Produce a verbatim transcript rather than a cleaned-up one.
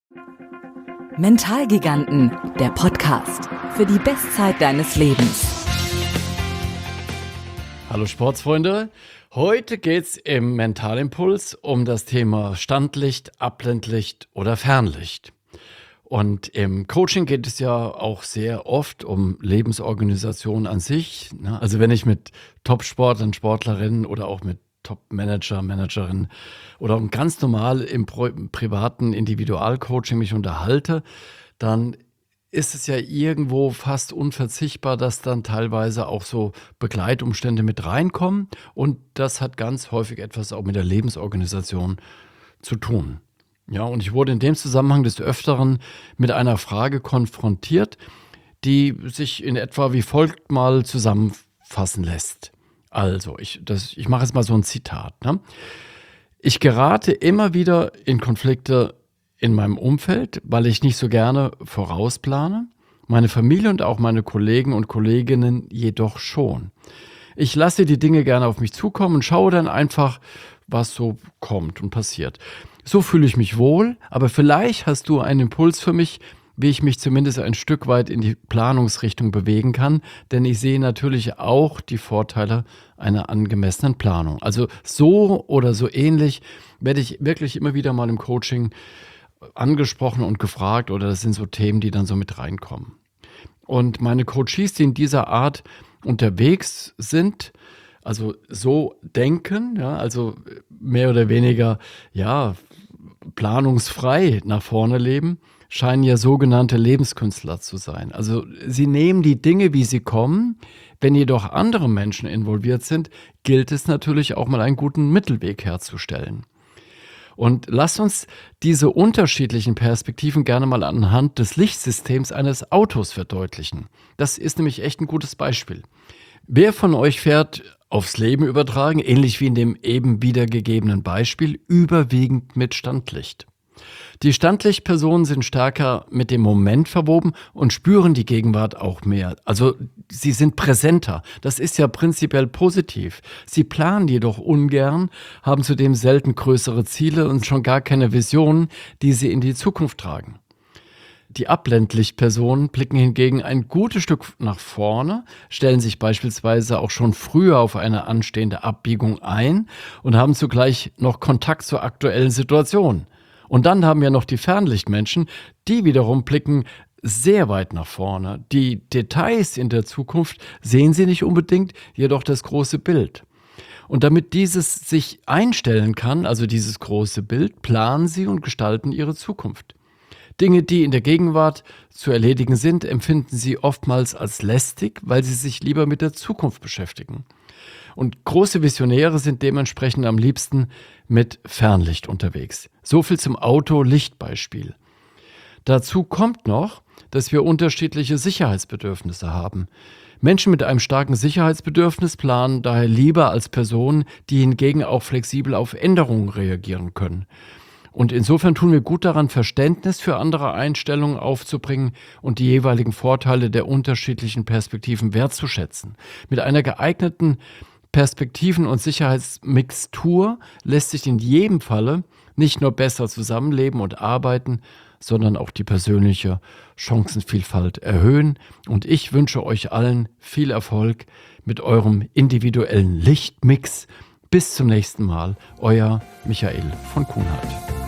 Mentalgiganten, der Podcast für die Bestzeit deines Lebens. Hallo Sportsfreunde, heute geht's im Mentalimpuls um das Thema Standlicht, Abblendlicht oder Fernlicht. Und im Coaching geht es ja auch sehr oft um Lebensorganisation an sich. Also wenn ich mit Top-Sportlern, Sportlerinnen oder auch mit Top-Manager, Managerinnen oder auch ganz normal im, Pro- im privaten Individualcoaching mich unterhalte, dann ist es ja irgendwo fast unverzichtbar, dass dann teilweise auch so Begleitumstände mit reinkommen. Und das hat ganz häufig etwas auch mit der Lebensorganisation zu tun. Ja, und ich wurde in dem Zusammenhang des Öfteren mit einer Frage konfrontiert, die sich in etwa wie folgt mal zusammenfassen lässt. Also, ich, das, ich mache jetzt mal so ein Zitat. Ne? Ich gerate immer wieder in Konflikte in meinem Umfeld, weil ich nicht so gerne vorausplane. Meine Familie und auch meine Kollegen und Kolleginnen jedoch schon. Ich lasse die Dinge gerne auf mich zukommen und schaue dann einfach, was so kommt und passiert. So fühle ich mich wohl, aber vielleicht hast du einen Impuls für mich, wie ich mich zumindest ein Stück weit in die Planungsrichtung bewegen kann, denn ich sehe natürlich auch die Vorteile einer angemessenen Planung. Also so oder so ähnlich werde ich wirklich immer wieder mal im Coaching angesprochen und gefragt, oder das sind so Themen, die dann so mit reinkommen. Und meine Coaches, die in dieser Art unterwegs sind, also so denken, ja, also mehr oder weniger, ja, planungsfrei nach vorne leben, scheinen ja sogenannte Lebenskünstler zu sein. Also sie nehmen die Dinge, wie sie kommen. Wenn jedoch andere Menschen involviert sind, gilt es natürlich auch mal einen guten Mittelweg herzustellen. Und lasst uns diese unterschiedlichen Perspektiven gerne mal anhand des Lichtsystems eines Autos verdeutlichen. Das ist nämlich echt ein gutes Beispiel. Wer von euch fährt aufs Leben übertragen, ähnlich wie in dem eben wiedergegebenen Beispiel, überwiegend mit Standlicht? Die Standlichtpersonen sind stärker mit dem Moment verwoben und spüren die Gegenwart auch mehr. Also sie sind präsenter. Das ist ja prinzipiell positiv. Sie planen jedoch ungern, haben zudem selten größere Ziele und schon gar keine Visionen, die sie in die Zukunft tragen. Die Abblendlichtpersonen blicken hingegen ein gutes Stück nach vorne, stellen sich beispielsweise auch schon früher auf eine anstehende Abbiegung ein und haben zugleich noch Kontakt zur aktuellen Situation. Und dann haben wir noch die Fernlichtmenschen, die wiederum blicken sehr weit nach vorne. Die Details in der Zukunft sehen sie nicht unbedingt, jedoch das große Bild. Und damit dieses sich einstellen kann, also dieses große Bild, planen sie und gestalten ihre Zukunft. Dinge, die in der Gegenwart zu erledigen sind, empfinden sie oftmals als lästig, weil sie sich lieber mit der Zukunft beschäftigen. Und große Visionäre sind dementsprechend am liebsten mit Fernlicht unterwegs. So viel zum Auto-Lichtbeispiel. Dazu kommt noch, dass wir unterschiedliche Sicherheitsbedürfnisse haben. Menschen mit einem starken Sicherheitsbedürfnis planen daher lieber als Personen, die hingegen auch flexibel auf Änderungen reagieren können. Und insofern tun wir gut daran, Verständnis für andere Einstellungen aufzubringen und die jeweiligen Vorteile der unterschiedlichen Perspektiven wertzuschätzen. Mit einer geeigneten Perspektiven- und Sicherheitsmixtur lässt sich in jedem Falle nicht nur besser zusammenleben und arbeiten, sondern auch die persönliche Chancenvielfalt erhöhen. Und ich wünsche euch allen viel Erfolg mit eurem individuellen Lichtmix. Bis zum nächsten Mal, euer Michael von Kuhnhardt.